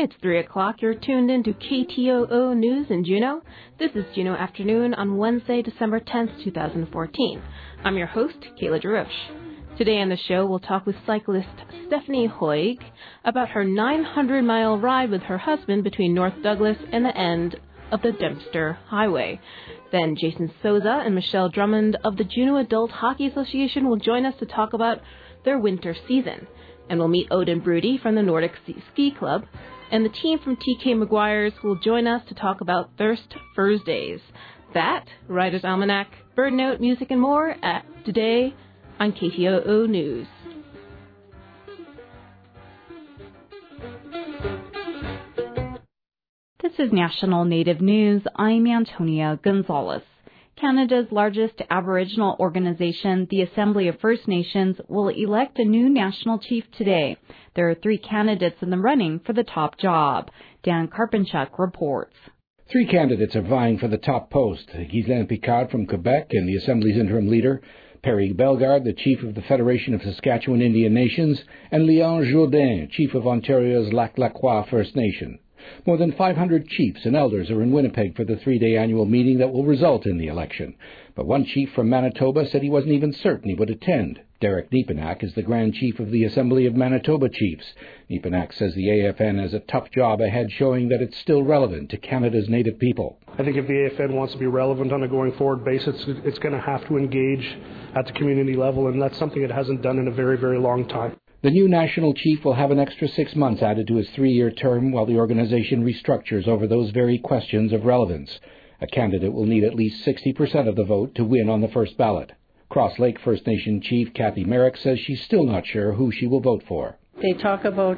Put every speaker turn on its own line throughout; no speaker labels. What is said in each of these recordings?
It's 3 o'clock. You're tuned in to KTOO News in Juneau. This is Juneau Afternoon on Wednesday, December 10th, 2014. I'm your host, Kayla DeRoche. Today on the show, we'll talk with cyclist Stephanie Hoig about her 900-mile ride with her husband between North Douglas and the end of the Dempster Highway. Then Jason Souza and Michelle Drummond of the Juneau Adult Hockey Association will join us to talk about their winter season. And we'll meet Odin Broody from the Nordic Ski Club. And the team from TK Maguire's will join us to talk about Thirst Thursdays. That, Writer's Almanac, Bird Note, music, and more today on KTOO News.
This is National Native News. I'm Antonia Gonzalez. Canada's largest Aboriginal organization, the Assembly of First Nations, will elect a new national chief today. There are 3 candidates in the running for the top job. Dan Karpenchuk reports.
3 candidates are vying for the top post. Ghislaine Picard from Quebec and the Assembly's interim leader, Perry Bellegarde, the chief of the Federation of Saskatchewan Indian Nations, and Leon Jourdain, chief of Ontario's Lac La Croix First Nation. More than 500 chiefs and elders are in Winnipeg for the 3-day annual meeting that will result in the election. But one chief from Manitoba said he wasn't even certain he would attend. Derek Nepenak is the Grand Chief of the Assembly of Manitoba Chiefs. Nepenak says the AFN has a tough job ahead, showing that it's still relevant to Canada's Native people.
I think if the AFN wants to be relevant on a going forward basis, it's going to have to engage at the community level, and that's something it hasn't done in a very, very long time.
The new national chief will have an extra 6 months added to his 3-year term while the organization restructures over those very questions of relevance. A candidate will need at least 60% of the vote to win on the first ballot. Cross Lake First Nation Chief Kathy Merrick says she's still not sure who she will vote for.
They talk about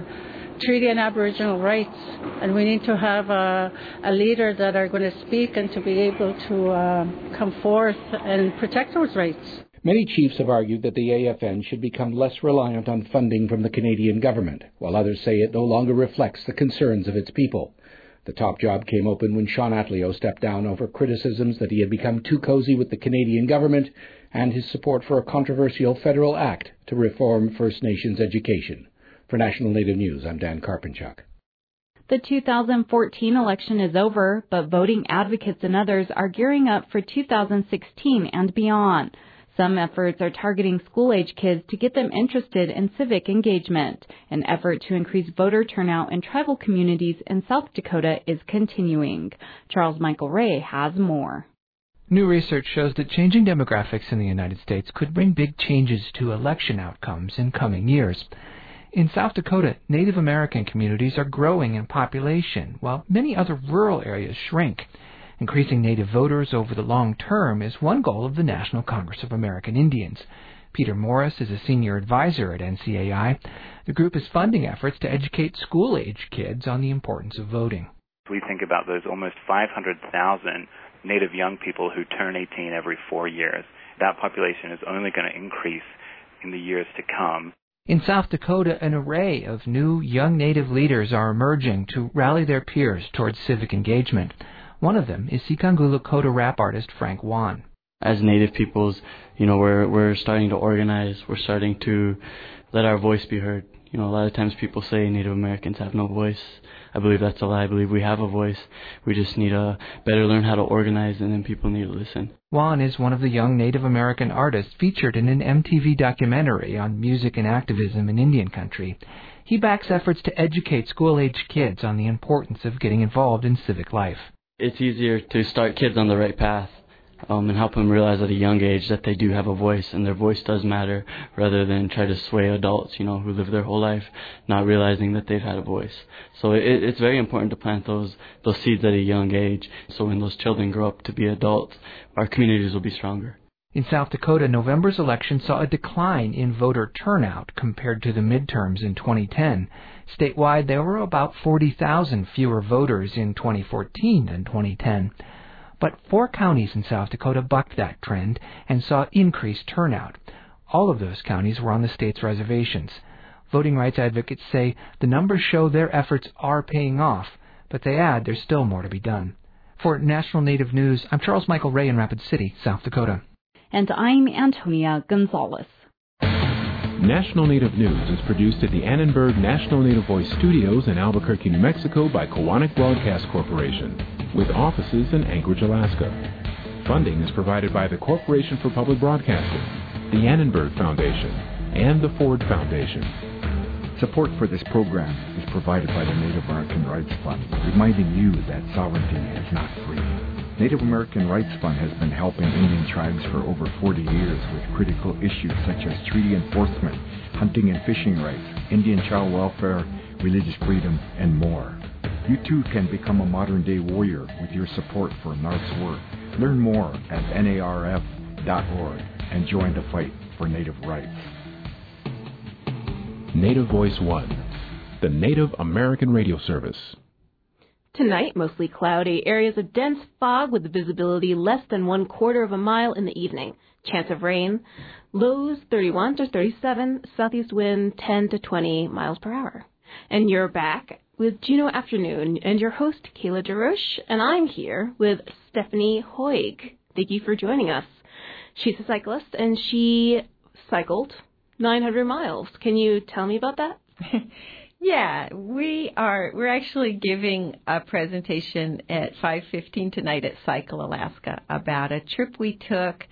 treaty and Aboriginal rights, and we need to have a leader that are going to speak and to be able to come forth and protect those rights.
Many chiefs have argued that the AFN should become less reliant on funding from the Canadian government, while others say it no longer reflects the concerns of its people. The top job came open when Sean Atleo stepped down over criticisms that he had become too cozy with the Canadian government and his support for a controversial federal act to reform First Nations education. For National Native News, I'm Dan Karpenchuk.
The 2014 election is over, but voting advocates and others are gearing up for 2016 and beyond. Some efforts are targeting school-age kids to get them interested in civic engagement. An effort to increase voter turnout in tribal communities in South Dakota is continuing. Charles Michael Ray has more.
New research shows that changing demographics in the United States could bring big changes to election outcomes in coming years. In South Dakota, Native American communities are growing in population, while many other rural areas shrink. Increasing Native voters over the long term is one goal of the National Congress of American Indians. Peter Morris is a senior advisor at NCAI. The group is funding efforts to educate school-age kids on the importance of voting.
We think about those almost 500,000 Native young people who turn 18 every 4 years. That population is only going to increase in the years to come.
In South Dakota, an array of new young Native leaders are emerging to rally their peers towards civic engagement. One of them is Sikangul Lakota rap artist Frank Wan.
As Native peoples, we're starting to organize. We're starting to let our voice be heard. A lot of times people say Native Americans have no voice. I believe that's a lie. I believe we have a voice. We just need to better learn how to organize, and then people need to listen.
Wan is one of the young Native American artists featured in an MTV documentary on music and activism in Indian country. He backs efforts to educate school-age kids on the importance of getting involved in civic life.
It's easier to start kids on the right path and help them realize at a young age that they do have a voice and their voice does matter, rather than try to sway adults, who live their whole life not realizing that they've had a voice. So it's very important to plant those seeds at a young age, so when those children grow up to be adults, our communities will be stronger.
In South Dakota, November's election saw a decline in voter turnout compared to the midterms in 2010. Statewide, there were about 40,000 fewer voters in 2014 than 2010. But 4 counties in South Dakota bucked that trend and saw increased turnout. All of those counties were on the state's reservations. Voting rights advocates say the numbers show their efforts are paying off, but they add there's still more to be done. For National Native News, I'm Charles Michael Ray in Rapid City, South Dakota.
And I'm Antonia Gonzalez.
National Native News is produced at the Annenberg National Native Voice Studios in Albuquerque, New Mexico by Koahnic Broadcast Corporation, with offices in Anchorage, Alaska. Funding is provided by the Corporation for Public Broadcasting, the Annenberg Foundation, and the Ford Foundation.
Support for this program is provided by the Native American Rights Fund, reminding you that sovereignty is not free. Native American Rights Fund has been helping Indian tribes for over 40 years with critical issues such as treaty enforcement, hunting and fishing rights, Indian child welfare, religious freedom, and more. You too can become a modern-day warrior with your support for NARF's work. Learn more at narf.org and join the fight for Native rights.
Native Voice One, the Native American radio service.
Tonight, mostly cloudy, areas of dense fog with visibility less than 1/4 of a mile in the evening. Chance of rain. Lows 31 to 37, southeast wind 10 to 20 miles per hour. And you're back with Juneau Afternoon and your host, Kayla DeRoche, and I'm here with Stephanie Hoig. Thank you for joining us. She's a cyclist, and she cycled 900 miles. Can you tell me about that?
Yeah, we're actually giving a presentation at 5:15 tonight at Cycle Alaska about a trip we took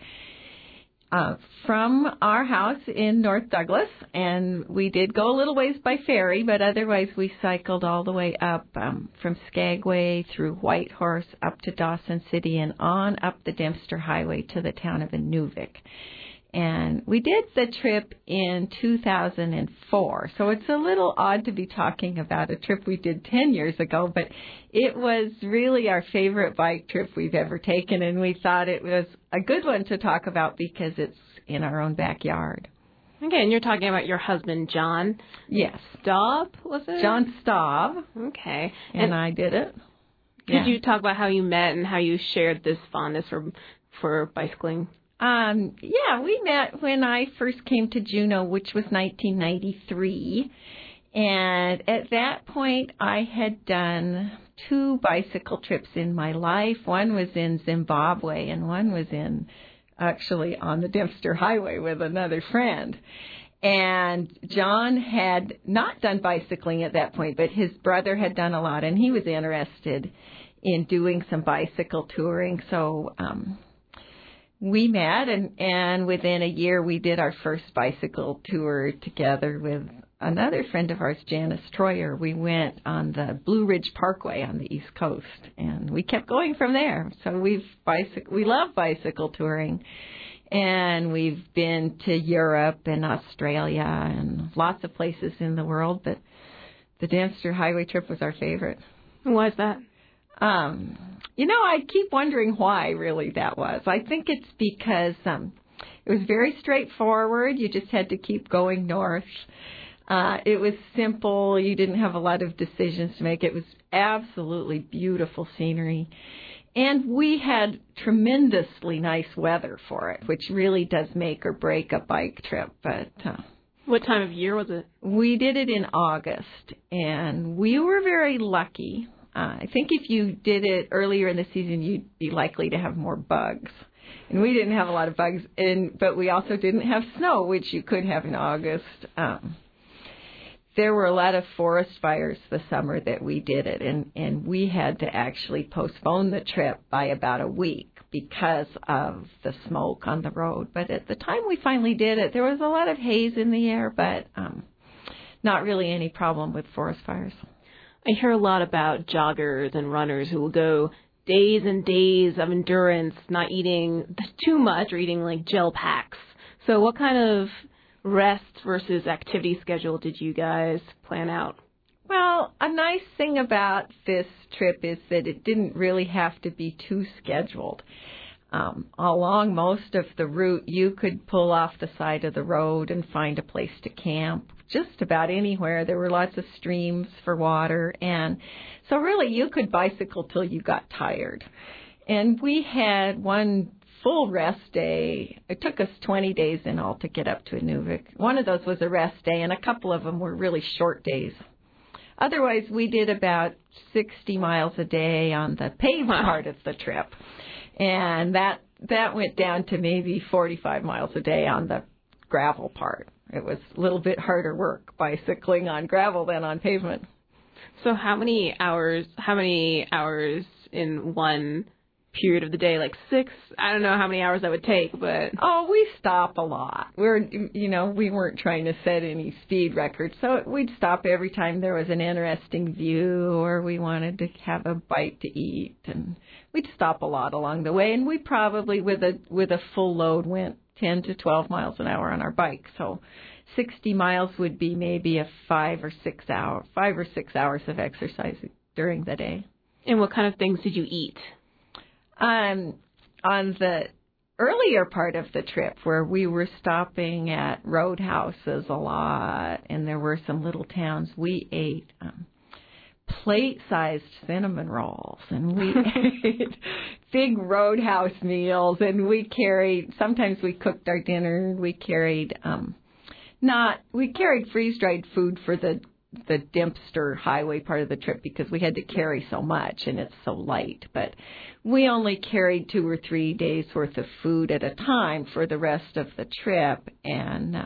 from our house in North Douglas, and we did go a little ways by ferry, but otherwise we cycled all the way up from Skagway through Whitehorse up to Dawson City and on up the Dempster Highway to the town of Inuvik. And we did the trip in 2004, so it's a little odd to be talking about a trip we did 10 years ago, but it was really our favorite bike trip we've ever taken, and we thought it was a good one to talk about because it's in our own backyard.
Okay, and you're talking about your husband, John.
Yes.
Staub, was it?
John Staub.
Okay.
And I did it.
Could you talk about how you met and how you shared this fondness for bicycling?
Yeah, we met when I first came to Juneau, which was 1993. And at that point, I had done 2 bicycle trips in my life. One was in Zimbabwe and one was actually on the Dempster Highway with another friend. And John had not done bicycling at that point, but his brother had done a lot, and he was interested in doing some bicycle touring. So, we met, and within a year we did our first bicycle tour together with another friend of ours, Janice Troyer. We went on the Blue Ridge Parkway on the East Coast, and we kept going from there. So we love bicycle touring, and we've been to Europe and Australia and lots of places in the world, but the Dempster Highway trip was our favorite.
Why is that?
I keep wondering why really that was. I think it's because it was very straightforward. You just had to keep going north. It was simple. You didn't have a lot of decisions to make. It was absolutely beautiful scenery. And we had tremendously nice weather for it, which really does make or break a bike trip. But
what time of year was it?
We did it in August, and we were very lucky. I think if you did it earlier in the season, you'd be likely to have more bugs. And we didn't have a lot of bugs, but we also didn't have snow, which you could have in August. There were a lot of forest fires the summer that we did it, and we had to actually postpone the trip by about a week because of the smoke on the road. But at the time we finally did it, there was a lot of haze in the air, but not really any problem with forest fires.
I hear a lot about joggers and runners who will go days and days of endurance, not eating too much or eating like gel packs. So what kind of rest versus activity schedule did you guys plan out?
Well, a nice thing about this trip is that it didn't really have to be too scheduled. Along most of the route, you could pull off the side of the road and find a place to camp just about anywhere. There were lots of streams for water, and so really you could bicycle till you got tired. And we had one full rest day. It took us 20 days in all to get up to Inuvik. One of those was a rest day, and a couple of them were really short days. Otherwise, we did about 60 miles a day on the paved part of the trip. And that went down to maybe 45 miles a day on the gravel part. It was a little bit harder work bicycling on gravel than on pavement.
So how many hours in one period of the day? Like 6? I don't know how many hours that would take, but...
Oh, we stop a lot. We weren't trying to set any speed records, so we'd stop every time there was an interesting view or we wanted to have a bite to eat, and we'd stop a lot along the way, and we probably, with a full load, went 10 to 12 miles an hour on our bike, so 60 miles would be maybe a 5 or 6 hours of exercise during the day.
And what kind of things did you eat?
On the earlier part of the trip, where we were stopping at roadhouses a lot, and there were some little towns, we ate plate-sized cinnamon rolls, and we ate big roadhouse meals, and sometimes we cooked our dinner. We carried freeze-dried food for the Dempster Highway part of the trip because we had to carry so much and it's so light. But we only carried 2 or 3 days worth of food at a time for the rest of the trip, and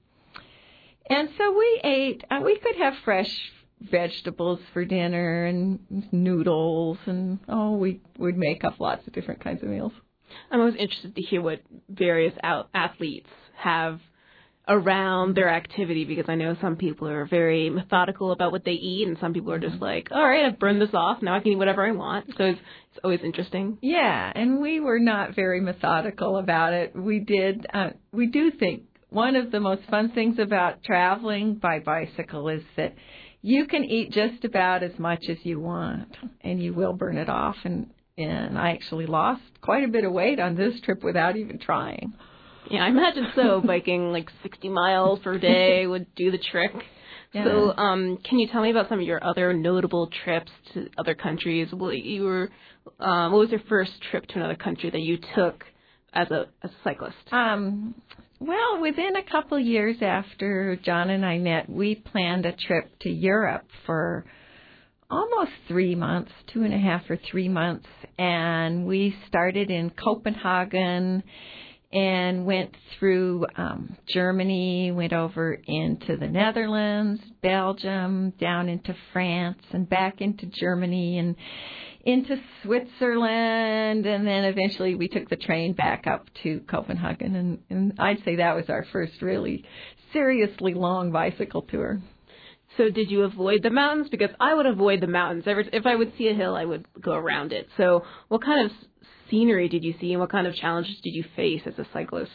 so we ate. We could have fresh vegetables for dinner and noodles, and we'd make up lots of different kinds of meals.
I'm always interested to hear what various athletes have around their activity, because I know some people are very methodical about what they eat, and some people are just like, all right, I've burned this off, now I can eat whatever I want. So it's always interesting.
Yeah, and we were not very methodical about it. We do think one of the most fun things about traveling by bicycle is that you can eat just about as much as you want, and you will burn it off. And I actually lost quite a bit of weight on this trip without even trying.
Yeah, I imagine so. Biking like 60 miles per day would do the trick. Yeah. So can you tell me about some of your other notable trips to other countries? What was your first trip to another country that you took as a cyclist?
Well, within a couple years after John and I met, we planned a trip to Europe for almost 3 months, 2.5 or 3 months. And we started in Copenhagen and went through Germany, went over into the Netherlands, Belgium, down into France, and back into Germany and into Switzerland, and then eventually we took the train back up to Copenhagen, and I'd say that was our first really seriously long bicycle tour.
So did you avoid the mountains? Because I would avoid the mountains. If I would see a hill, I would go around it. So what kind of scenery did you see, and what kind of challenges did you face as a cyclist?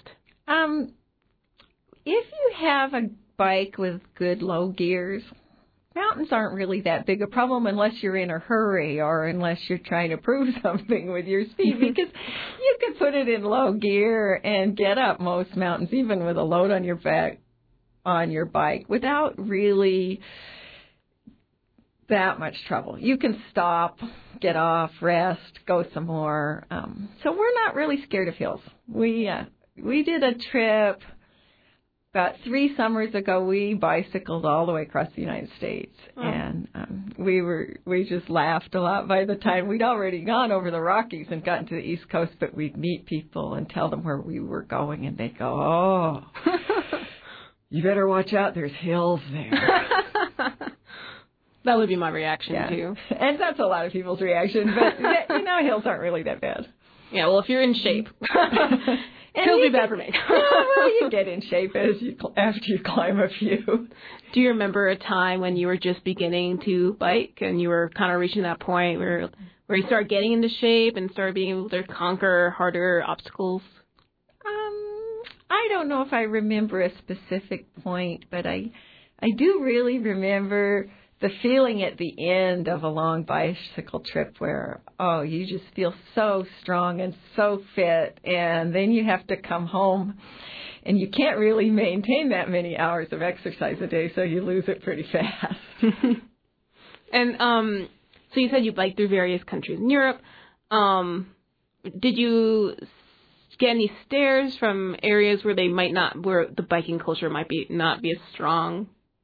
If you have a bike with good low gears, mountains aren't really that big a problem unless you're in a hurry or unless you're trying to prove something with your speed, because you can put it in low gear and get up most mountains, even with a load on your back on your bike, without really that much trouble. You can stop, get off, rest, go some more. So we're not really scared of hills. We did a trip about 3 summers ago. We bicycled all the way across the United States, and we just laughed a lot. By the time we'd already gone over the Rockies and gotten to the East Coast, but we'd meet people and tell them where we were going, and they'd go, "Oh, you better watch out. There's hills there."
That would be my reaction, too.
And that's a lot of people's reaction, but, hills aren't really that bad.
Yeah, well, if you're in shape, it'll be bad for me.
Well, you get in shape after you climb a few.
Do you remember a time when you were just beginning to bike and you were kind of reaching that point where you started getting into shape and started being able to conquer harder obstacles?
I don't know if I remember a specific point, but I do really remember the feeling at the end of a long bicycle trip where, you just feel so strong and so fit, and then you have to come home and you can't really maintain that many hours of exercise a day, so you lose it pretty fast.
And so you said you biked through various countries in Europe. Did you get any stares from areas where where the biking culture might not be as strong?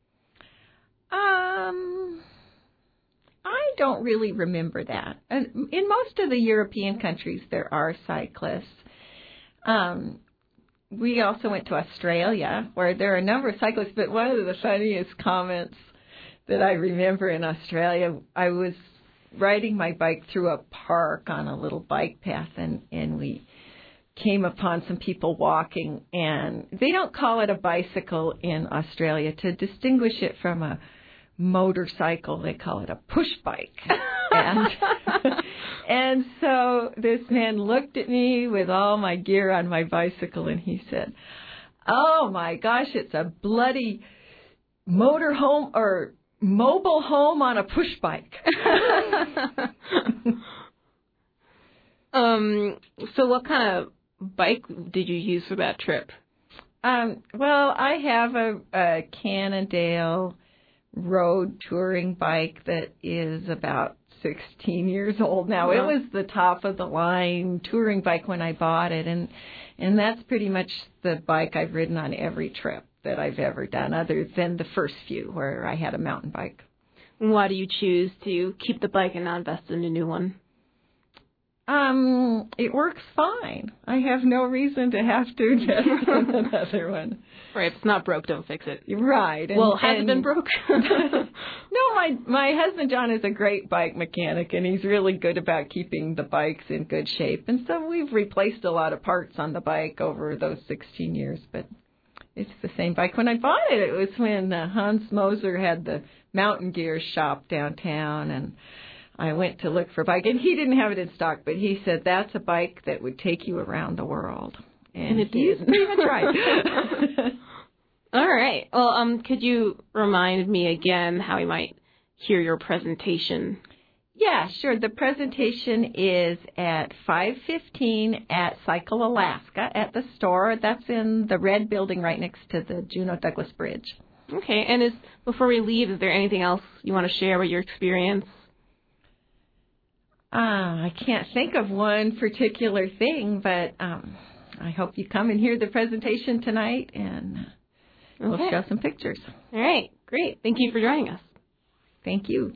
I don't really remember that. And in most of the European countries, there are cyclists. we also went to Australia, where there are a number of cyclists, but one of the funniest comments that I remember in Australia, I was riding my bike through a park on a little bike path, and we came upon some people walking, and they don't call it a bicycle in Australia. To distinguish it from a motorcycle, they call it a push bike. And so this man looked at me with all my gear on my bicycle, and he said, "Oh my gosh, it's a bloody motor home or mobile home on a push bike."
So what kind of bike did you use for that trip?
Well, I have a Cannondale road touring bike that is about 16 years old now. It was the top of the line touring bike when I bought it, and that's pretty much the bike I've ridden on every trip that I've ever done, other than the first few where I had a mountain bike.
Why do you choose to keep the bike and not invest in a new one?
It works fine. I have no reason to have to invest in another one.
Right, if it's not broke, don't fix it.
Right.
Well, has it been broke?
No, my husband John is a great bike mechanic, and he's really good about keeping the bikes in good shape. And so we've replaced a lot of parts on the bike over those 16 years, but it's the same bike. When I bought it, it was when Hans Moser had the Mountain Gear shop downtown, and I went to look for a bike, and he didn't have it in stock, but he said, "That's a bike that would take you around the world." And it didn't. That's right.
All right. Well, could you remind me again how we might hear your presentation?
Yeah, sure. The presentation is at 5:15 at Cycle Alaska at the store. That's in the red building right next to the Juneau Douglas Bridge.
Okay. And before we leave, is there anything else you want to share about your experience?
I can't think of one particular thing, but I hope you come and hear the presentation tonight, and we'll show some pictures.
All right. Great. Thank you for joining us.
Thank you.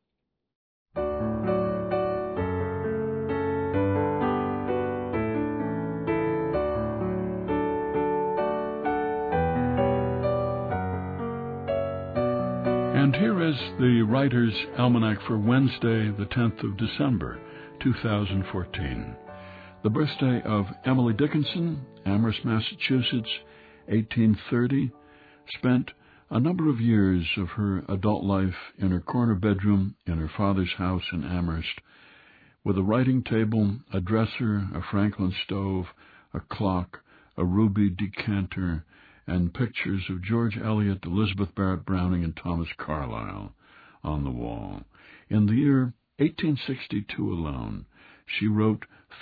And here is the Writer's Almanac for Wednesday, the 10th of December, 2014. The birthday of Emily Dickinson, Amherst, Massachusetts, 1830, spent a number of years of her adult life in her corner bedroom in her father's house in Amherst, with a writing table, a dresser, a Franklin stove, a clock, a ruby decanter, and pictures of George Eliot, Elizabeth Barrett Browning, and Thomas Carlyle on the wall. In the year 1862 alone, she wrote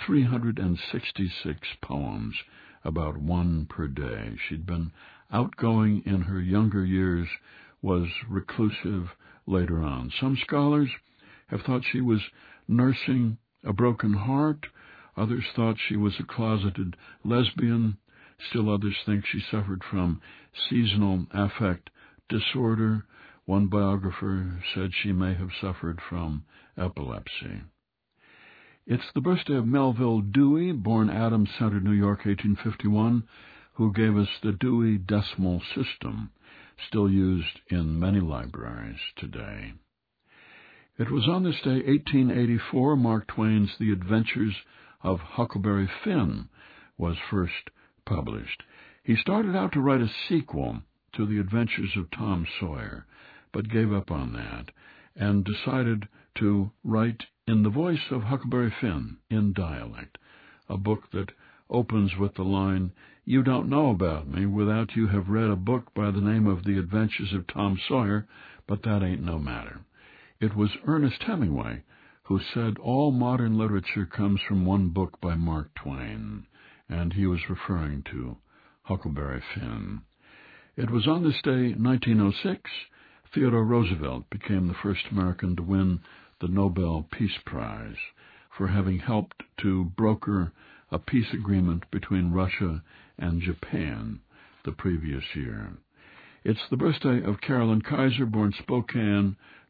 366 poems, about one per day. She'd been outgoing in her younger years, was reclusive later on. Some scholars have thought she was nursing a broken heart. Others thought she was a closeted lesbian. Still others think she suffered from seasonal affect disorder. One biographer said she may have suffered from epilepsy. It's the birthday of Melville Dewey, born Adams Center, New York, 1851, who gave us the Dewey Decimal System, still used in many libraries today. It was on this day, 1884, Mark Twain's The Adventures of Huckleberry Finn was first published. He started out to write a sequel to The Adventures of Tom Sawyer, but gave up on that and decided to write in the voice of Huckleberry Finn, in dialect, a book that opens with the line, "You don't know about me without you have read a book by the name of The Adventures of Tom Sawyer, but that ain't no matter." It was Ernest Hemingway who said all modern literature comes from one book by Mark Twain, and he was referring to Huckleberry Finn. It was on this day, 1906, Theodore Roosevelt became the first American to win the Nobel Peace Prize for having helped to broker a peace agreement between Russia and Japan the previous year. It's the birthday of Carolyn Kaiser, born Spokane,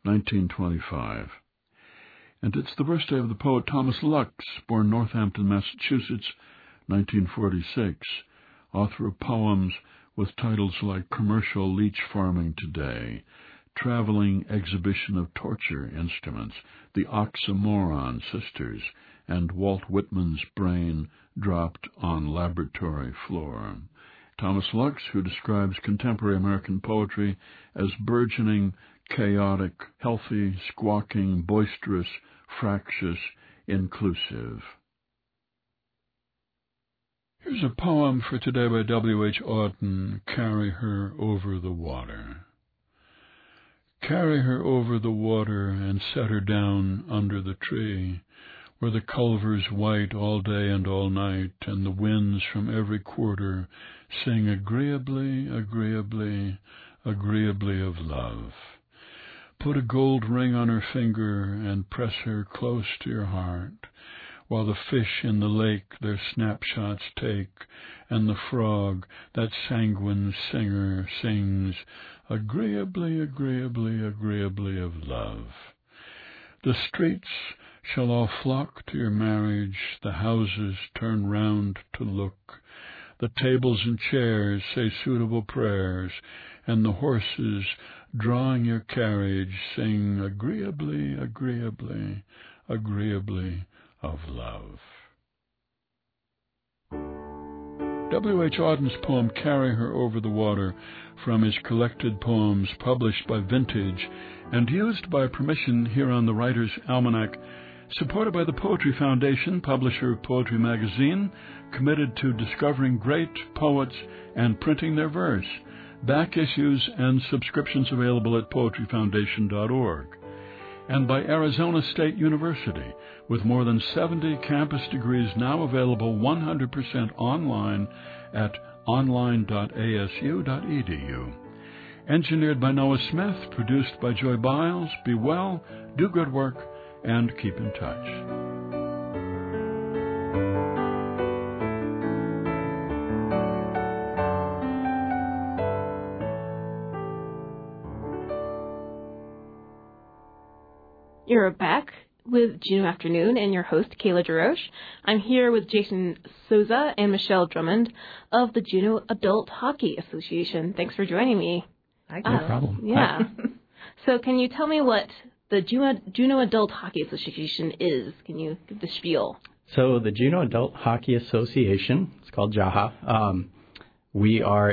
1925. And it's the birthday of the poet Thomas Lux, born Northampton, Massachusetts, 1946. author of poems with titles like Commercial Leech Farming Today, Traveling Exhibition of Torture Instruments, The Oxymoron Sisters, and Walt Whitman's Brain Dropped on Laboratory Floor. Thomas Lux, who describes contemporary American poetry as burgeoning, chaotic, healthy, squawking, boisterous, fractious, inclusive. Here's a poem for today by W.H. Auden, Carry Her Over the Water. Carry her over the water and set her down under the tree, where the culver's white all day and all night, and the winds from every quarter sing agreeably, agreeably, agreeably of love. Put a gold ring on her finger and press her close to your heart, while the fish in the lake their snapshots take, and the frog, that sanguine singer, sings agreeably, agreeably, agreeably of love. The streets shall all flock to your marriage, the houses turn round to look, the tables and chairs say suitable prayers, and the horses, drawing your carriage, sing agreeably, agreeably, agreeably of love. W.H. Auden's poem Carry Her Over the Water, from his collected poems published by Vintage and used by permission here on the Writer's Almanac, supported by the Poetry Foundation, publisher of Poetry Magazine, committed to discovering great poets and printing their verse. Back issues and subscriptions available at poetryfoundation.org. And by Arizona State University, with more than 70 campus degrees now available 100% online at online.asu.edu. Engineered by Noah Smith, produced by Joy Biles. Be well, do good work, and keep in touch.
You're back with Juneau Afternoon and your host, Kayla DeRoche. I'm here with Jason Souza and Michelle Drummond of the Juneau Adult Hockey Association. Thanks for joining me.
No problem.
Yeah. So can you tell me what the Juneau Adult Hockey Association is? Can you give the spiel?
So the Juneau Adult Hockey Association, it's called JAHA. We are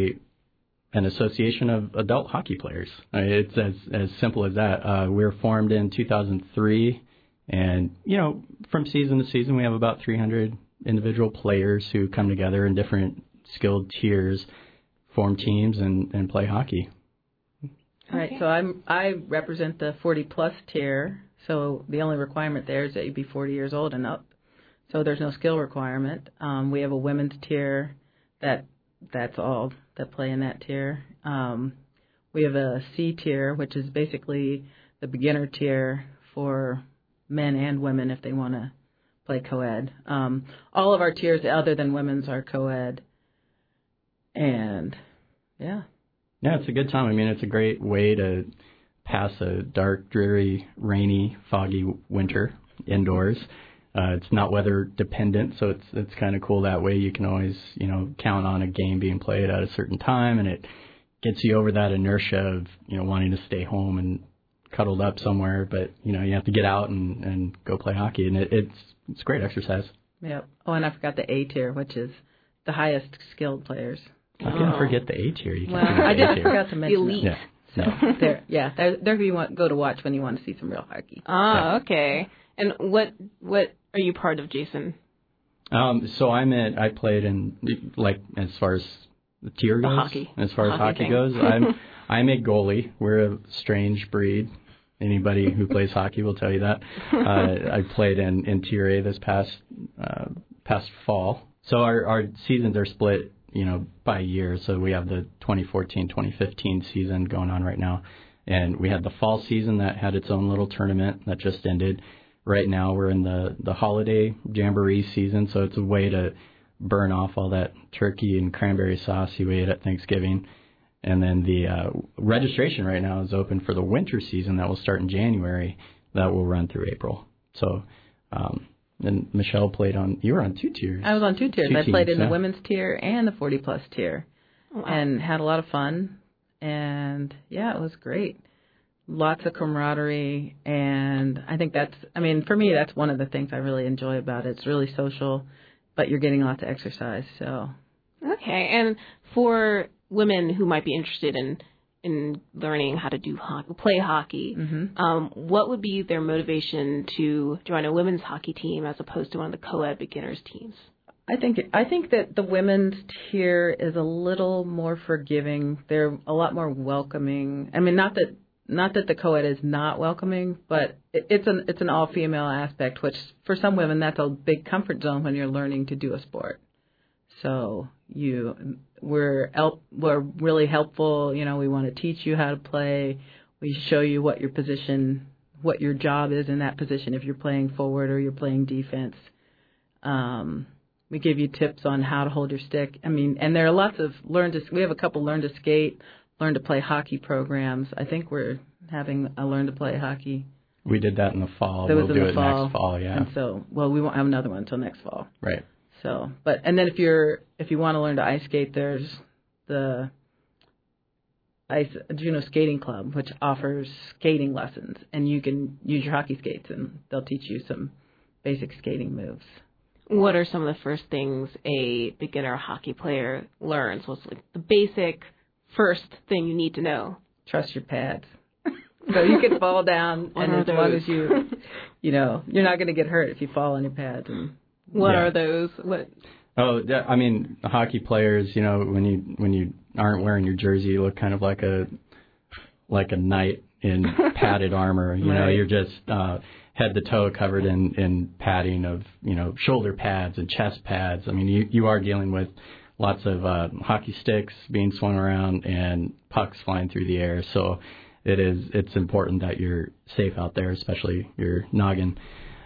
an association of adult hockey players. It's as simple as that. We were formed in 2003, and, from season to season, we have about 300 individual players who come together in different skilled tiers, form teams, and play hockey.
All right, so I represent the 40-plus tier, so the only requirement there is that you be 40 years old and up. So there's no skill requirement. We have a women's tier that's all that play in that tier. We have a C tier, which is basically the beginner tier for men and women if they want to play co-ed. All of our tiers other than women's are co-ed. And, yeah.
Yeah, it's a good time. I mean, it's a great way to pass a dark, dreary, rainy, foggy winter indoors. It's not weather dependent, so it's kind of cool that way. You can always, count on a game being played at a certain time, and it gets you over that inertia of, wanting to stay home and cuddled up somewhere. But, you have to get out and go play hockey, and it's great exercise.
Yep. Oh, and I forgot the A tier, which is the highest skilled players.
How can I forget the A tier?
I just forgot to mention
elite.
Yeah. So they're who you go to watch when you want to see some real hockey.
Okay. And what are you part of, Jason?
So I played in, as far as the tier goes,
hockey.
As far as hockey
thing.
goes, I'm a goalie. We're a strange breed. Anybody who plays hockey will tell you that. I played in Tier A this past fall. So our seasons are split, by year. So we have the 2014-2015 season going on right now. And we had the fall season that had its own little tournament that just ended. Right now we're in the holiday jamboree season, so it's a way to burn off all that turkey and cranberry sauce you ate at Thanksgiving. And then the registration right now is open for the winter season that will start in January. That will run through April. So And Michelle played on. You were on 2 tiers.
I was on 2 tiers. I played in the
yeah.
women's tier and the 40-plus tier, and had a lot of fun. And yeah, it was great. Lots of camaraderie, and I think for me, that's one of the things I really enjoy about it. It's really social, but you're getting lots of exercise. So.
Okay, and for women who might be interested in learning how to play hockey, what would be their motivation to join a women's hockey team as opposed to one of the co-ed beginners teams?
I think that the women's tier is a little more forgiving. They're a lot more welcoming. I mean, not that the co-ed is not welcoming, but it's an all-female aspect, which for some women that's a big comfort zone when you're learning to do a sport. So we're really helpful. We want to teach you how to play. We show you what your job is in that position if you're playing forward or you're playing defense. We give you tips on how to hold your stick. I mean, and there are lots of we have a couple learn to skate, learn to play hockey programs. I think we're having a learn to play hockey.
We did that in the fall.
We'll
do it next fall, yeah.
And so, we won't have another one until next fall.
Right.
So, and then if you want to learn to ice skate, there's the Juneau Skating Club, which offers skating lessons, and you can use your hockey skates, and they'll teach you some basic skating moves.
What are some of the first things a beginner hockey player learns? What's like the basic first thing you need to know?
Trust your pads. So you can fall down, and as long as you're not going to get hurt if you fall on your pads. And
what are those? What?
Oh, I mean, hockey players, when you aren't wearing your jersey, you look kind of like a knight in padded armor. You're just head to toe covered in padding of, shoulder pads and chest pads. I mean, you are dealing with lots of hockey sticks being swung around and pucks flying through the air. So it's important that you're safe out there, especially your noggin.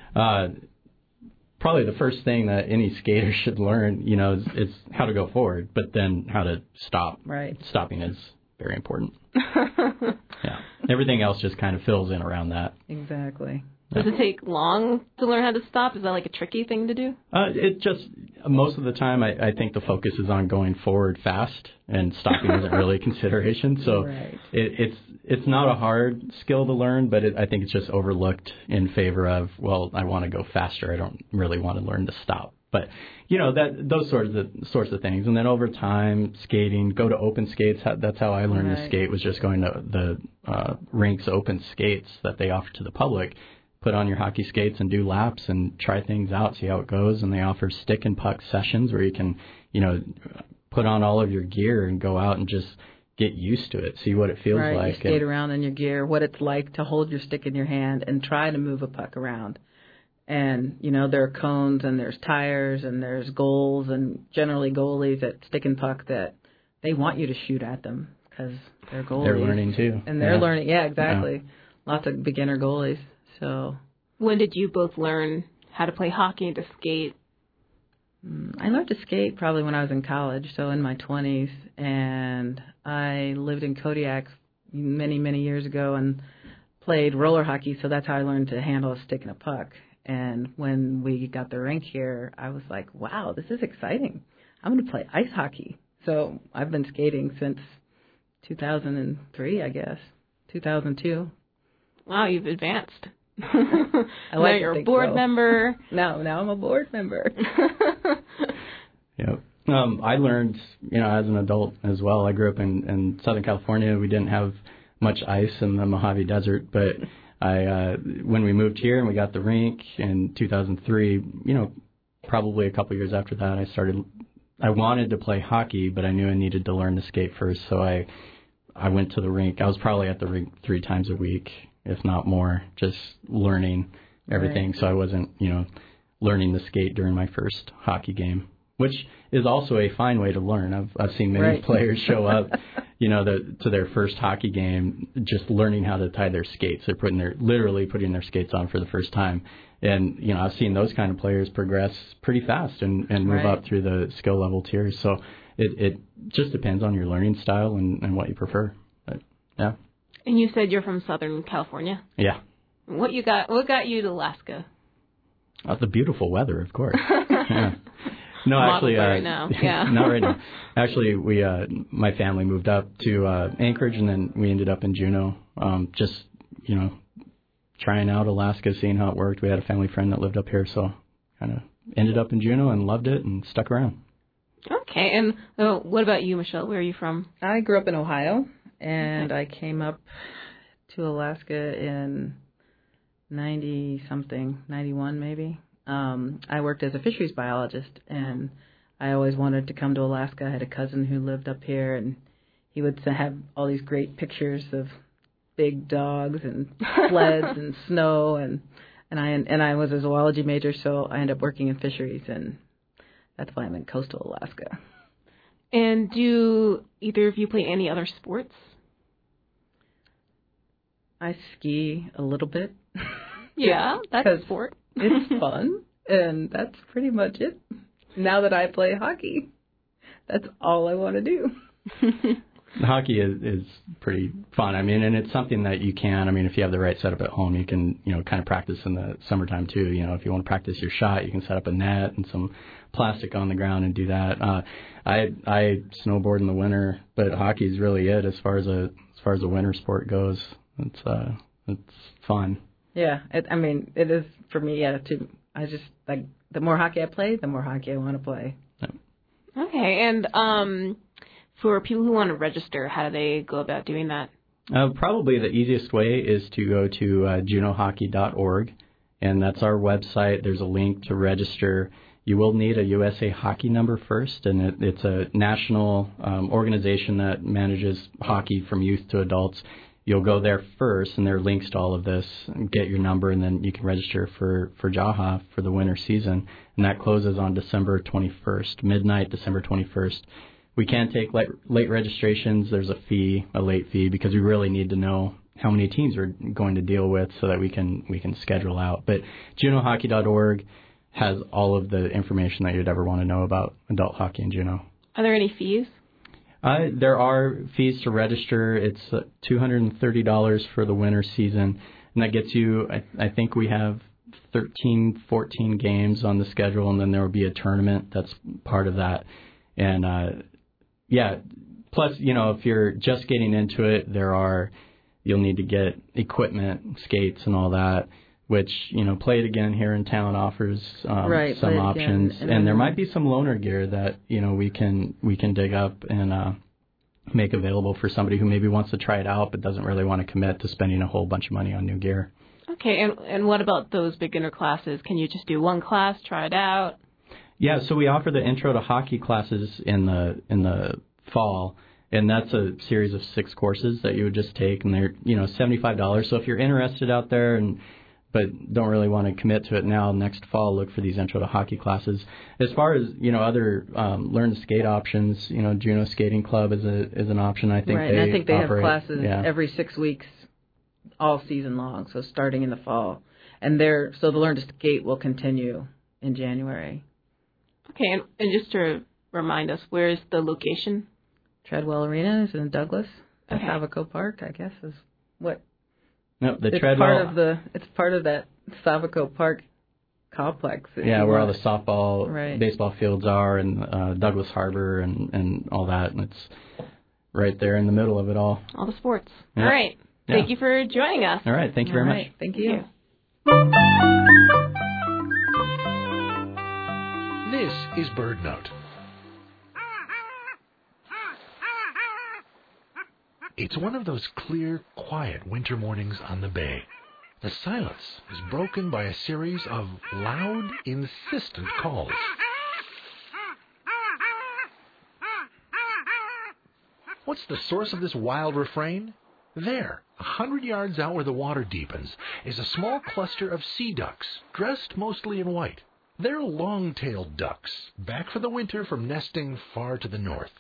Probably the first thing that any skater should learn, is how to go forward, but then how to stop.
Right.
Stopping is very important. Yeah. Everything else just kind of fills in around that.
Exactly.
Does it take long to learn how to stop? Is that like a tricky thing to do?
Most of the time, I think the focus is on going forward fast, and stopping isn't really a consideration. So
right.
It's not a hard skill to learn, but I think it's just overlooked in favor of, I want to go faster. I don't really want to learn to stop. But, those sorts of things. And then over time, skating, go to open skates. That's how I learned to skate, was just going to the rink's open skates that they offer to the public. Put on your hockey skates and do laps and try things out, see how it goes. And they offer stick and puck sessions where you can, put on all of your gear and go out and just get used to it, see what it feels like.
You skate around in your gear, what it's like to hold your stick in your hand and try to move a puck around. And, there are cones and there's tires and there's goals, and generally goalies at stick and puck that they want you to shoot at them because they're goalies.
They're learning too.
And they're learning. Yeah, exactly. Yeah. Lots of beginner goalies. So,
when did you both learn how to play hockey and to skate?
I learned to skate probably when I was in college, so in my 20s, and I lived in Kodiak many, many years ago and played roller hockey, so that's how I learned to handle a stick and a puck. And when we got the rink here, I was like, wow, this is exciting. I'm going to play ice hockey. So I've been skating since 2003, I guess, 2002.
Wow, you've advanced.
Now
you're a board member.
Now I'm a board member.
Yep. I learned, as an adult as well. I grew up in Southern California. We didn't have much ice in the Mojave Desert, but when we moved here and we got the rink in 2003, probably a couple years after that, I wanted to play hockey, but I knew I needed to learn to skate first. So I went to the rink. I was probably at the rink 3 times a week, if not more, just learning everything. Right. So I wasn't, learning to skate during my first hockey game, which is also a fine way to learn. I've seen many players show up, to their first hockey game, just learning how to tie their skates. They're literally putting their skates on for the first time. And, I've seen those kind of players progress pretty fast and move up through the skill level tiers. So it just depends on your learning style and what you prefer. But, yeah.
And you said you're from Southern California?
Yeah.
What got you to Alaska?
The beautiful weather, of course. Yeah. No, actually,
right now. Yeah.
Not right now. Actually, we my family moved up to Anchorage, and then we ended up in Juneau. Just trying out Alaska, seeing how it worked. We had a family friend that lived up here, so kind of ended up in Juneau and loved it and stuck around.
Okay, and what about you, Michelle? Where are you from?
I grew up in Ohio, and I came up to Alaska in 90-something, 91 maybe. I worked as a fisheries biologist, and I always wanted to come to Alaska. I had a cousin who lived up here, and he would have all these great pictures of big dogs and sleds and snow, and I was a zoology major, so I ended up working in fisheries, and that's why I'm in coastal Alaska.
And do either of you play any other sports?
I ski a little bit.
Yeah, that's a sport.
It's fun, and that's pretty much it. Now that I play hockey, that's all I want to do.
Hockey is pretty fun. I mean, and it's something that you can. I mean, if you have the right setup at home, you can kind of practice in the summertime too. If you want to practice your shot, you can set up a net and some plastic on the ground and do that. I snowboard in the winter, but hockey is really it as far as a winter sport goes. It's fun.
Yeah, it is for me. Yeah, I just like the more hockey I play, the more hockey I want to play.
Yep.
Okay, and for people who want to register, how do they go about doing that?
Probably the easiest way is to go to juneauhockey.org, and that's our website. There's a link to register. You will need a USA Hockey number first, and it's a national organization that manages hockey from youth to adults. You'll go there first, and there are links to all of this. Get your number, and then you can register for Jaha for the winter season, and that closes on December 21st, midnight, December 21st. We can't take late registrations. There's a late fee, because we really need to know how many teams we're going to deal with so that we can schedule out. But juneauhockey.org has all of the information that you'd ever want to know about adult hockey in Juneau.
Are there any fees?
There are fees to register. It's $230 for the winter season, and that gets you, I think we have 13, 14 games on the schedule, and then there will be a tournament that's part of that. And, plus, if you're just getting into it, you'll need to get equipment, skates, and all that, which, Play It Again here in town offers some options. And there might be some loaner gear that, we can dig up and make available for somebody who maybe wants to try it out but doesn't really want to commit to spending a whole bunch of money on new gear.
Okay, and what about those beginner classes? Can you just do one class, try it out?
Yeah, so we offer the Intro to Hockey classes in the fall, and that's a series of 6 courses that you would just take, and they're $75. So if you're interested out there but don't really want to commit to it now, next fall look for these Intro to Hockey classes. As far as other learn to skate options, Juneau Skating Club is an option. I think
right,
and
I think they
operate,
have classes every 6 weeks, all season long. So starting in the fall, and the Learn to Skate will continue in January.
Okay, and just to remind us, where is the location?
Treadwell Arena is in Douglas.
Okay.
Savico Park, I guess, is what.
No, it's
Treadwell. It's part of that Savico Park complex.
Yeah, where all the softball, baseball fields are, and Douglas Harbor, and all that. And it's right there in the middle of it all.
All the sports.
Yeah.
All right.
Yeah.
Thank you for joining us.
All right. Thank you very much.
Thank you.
This is BirdNote. It's one of those clear, quiet winter mornings on the bay. The silence is broken by a series of loud, insistent calls. What's the source of this wild refrain? There, 100 yards out where the water deepens, is a small cluster of sea ducks, dressed mostly in white. They're long-tailed ducks, back for the winter from nesting far to the north.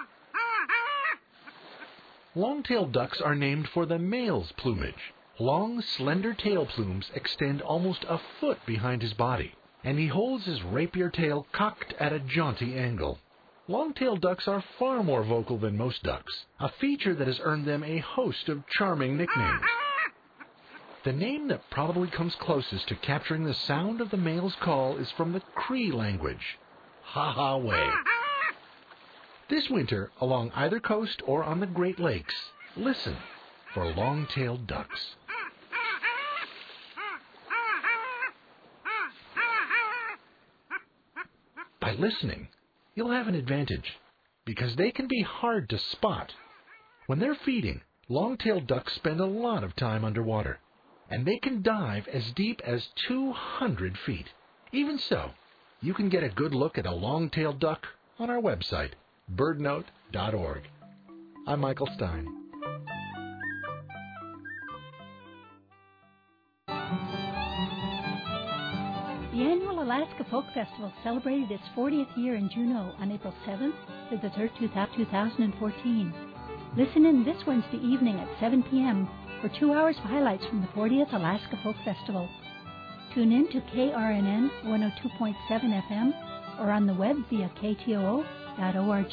Long-tailed ducks are named for the male's plumage. Long, slender tail plumes extend almost a foot behind his body, and he holds his rapier tail cocked at a jaunty angle. Long-tailed ducks are far more vocal than most ducks, a feature that has earned them a host of charming nicknames. The name that probably comes closest to capturing the sound of the male's call is from the Cree language, ha-ha-way. This winter, along either coast or on the Great Lakes, listen for long-tailed ducks. By listening, you'll have an advantage, because they can be hard to spot. When they're feeding, long-tailed ducks spend a lot of time underwater, and they can dive as deep as 200 feet. Even so, you can get a good look at a long-tailed duck on our website, birdnote.org. I'm Michael Stein.
The annual Alaska Folk Festival celebrated its 40th year in Juneau on April 7th to the 3rd, 2014. Listen in this Wednesday evening at 7 p.m. for 2 hours of highlights from the 40th Alaska Folk Festival. Tune in to KRNN 102.7 FM or on the web via ktoo.org.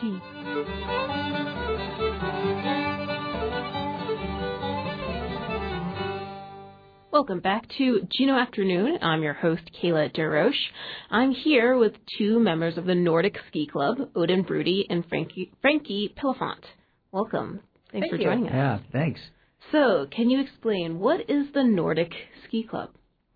Welcome back to Juneau Afternoon. I'm your host, Kayla DeRoche. I'm here with two members of the Nordic Ski Club, Odin Brody and Frankie Pillefant. Welcome. Thanks for joining us.
Yeah, thanks.
So, can you explain, what is the Nordic Ski Club?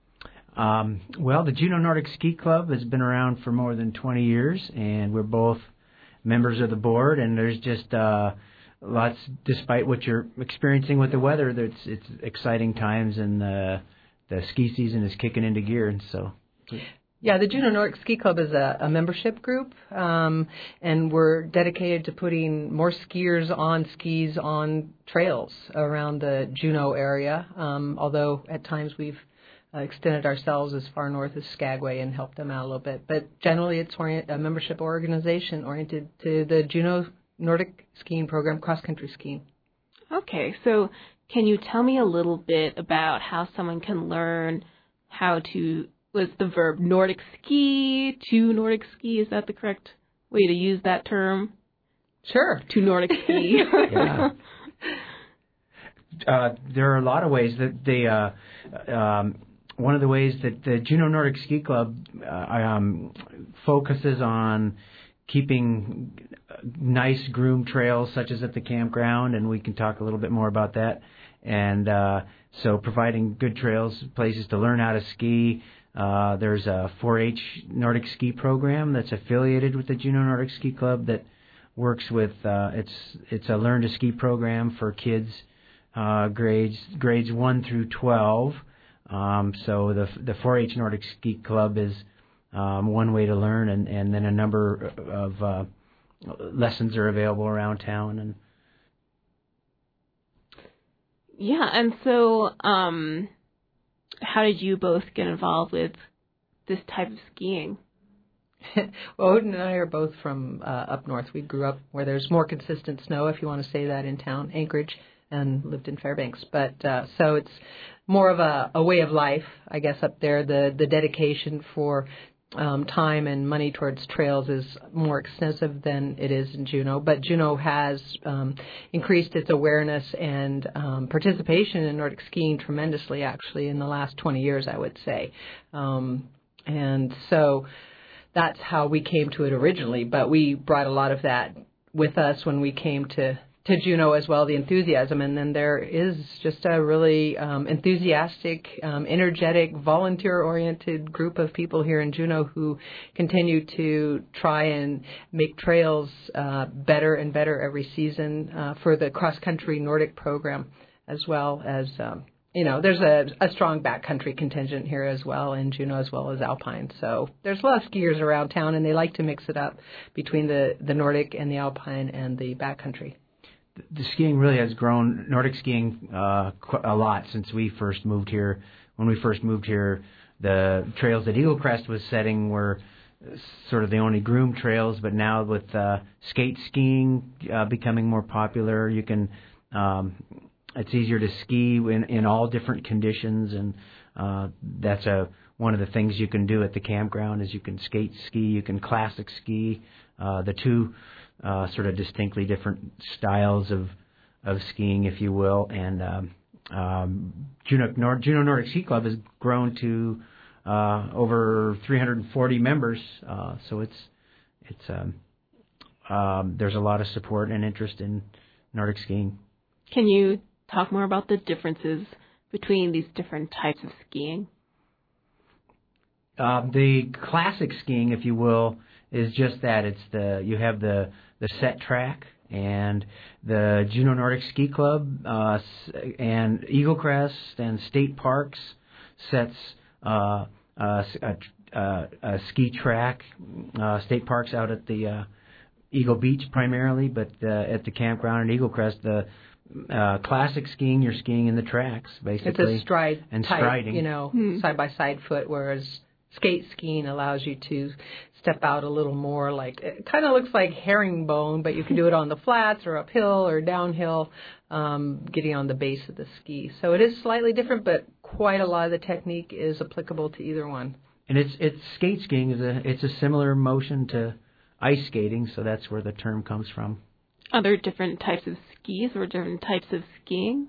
Well, the Juneau Nordic Ski Club has been around for more than 20 years, and we're both members of the board, and there's just lots, despite what you're experiencing with the weather, it's exciting times, and the ski season is kicking into gear, and so...
Yeah, the Juneau Nordic Ski Club is a membership group, and we're dedicated to putting more skiers on skis on trails around the Juneau area, although at times we've extended ourselves as far north as Skagway and helped them out a little bit. But generally it's a membership organization oriented to the Juneau Nordic skiing program, cross-country skiing.
Okay, so can you tell me a little bit about how someone can learn how to... Was the verb Nordic ski, to Nordic ski? Is that the correct way to use that term?
Sure.
To Nordic ski.
Yeah. There are a lot of ways that they... one of the ways that the Juneau Nordic Ski Club focuses on keeping nice groomed trails, such as at the campground, and we can talk a little bit more about that. And so providing good trails, places to learn how to ski. There's a 4-H Nordic ski program that's affiliated with the Juneau Nordic Ski Club that works with, it's a learn to ski program for kids grades 1 through 12. So the 4-H Nordic Ski Club is one way to learn, and then a number of lessons are available around town. And
yeah, and so how did you both get involved with this type of skiing?
Well, Odin and I are both from up north. We grew up where there's more consistent snow, if you want to say that, in town, Anchorage, and lived in Fairbanks. But so it's more of a way of life, I guess, up there. The dedication for time and money towards trails is more extensive than it is in Juneau. But Juneau has increased its awareness and participation in Nordic skiing tremendously, actually, in the last 20 years, I would say. And so that's how we came to it originally. But we brought a lot of that with us when we came to Juneau as well, the enthusiasm. And then there is just a really enthusiastic, energetic, volunteer-oriented group of people here in Juneau who continue to try and make trails better and better every season for the cross-country Nordic program, as well as, there's a strong backcountry contingent here as well in Juneau, as well as Alpine. So there's a lot of skiers around town, and they like to mix it up between the Nordic and the Alpine and the backcountry.
The skiing really has grown, Nordic skiing, a lot since we first moved here. When we first moved here, the trails that Eagle Crest was setting were sort of the only groomed trails, but now with skate skiing becoming more popular, you can it's easier to ski in all different conditions, and that's one of the things you can do at the campground is you can skate ski, you can classic ski, the two sort of distinctly different styles of skiing, if you will, and Juneau Nordic Ski Club has grown to over 340 members, so there's a lot of support and interest in Nordic skiing.
Can you talk more about the differences between these different types of skiing?
The classic skiing, if you will, is just that. You have the set track, and the Juneau Nordic Ski Club and Eagle Crest and State Parks sets a ski track. State Parks out at the Eagle Beach primarily, but at the campground in Eagle Crest, the classic skiing, you're skiing in the tracks, basically.
It's a stride
and
type,
striding.
side-by-side foot, whereas skate skiing allows you to step out a little more. Like it kind of looks like herringbone, but you can do it on the flats or uphill or downhill, getting on the base of the ski. So it is slightly different, but quite a lot of the technique is applicable to either one.
And it's skate skiing it's a similar motion to ice skating, so that's where the term comes from.
Are there different types of skis or different types of skiing?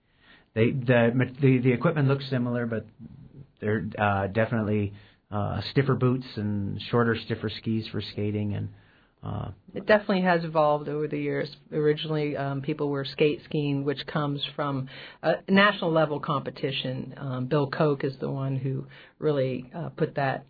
The equipment looks similar, but they're definitely stiffer boots and shorter, stiffer skis for skating. And
it definitely has evolved over the years. Originally, people were skate skiing, which comes from a national level competition. Bill Koch is the one who really put that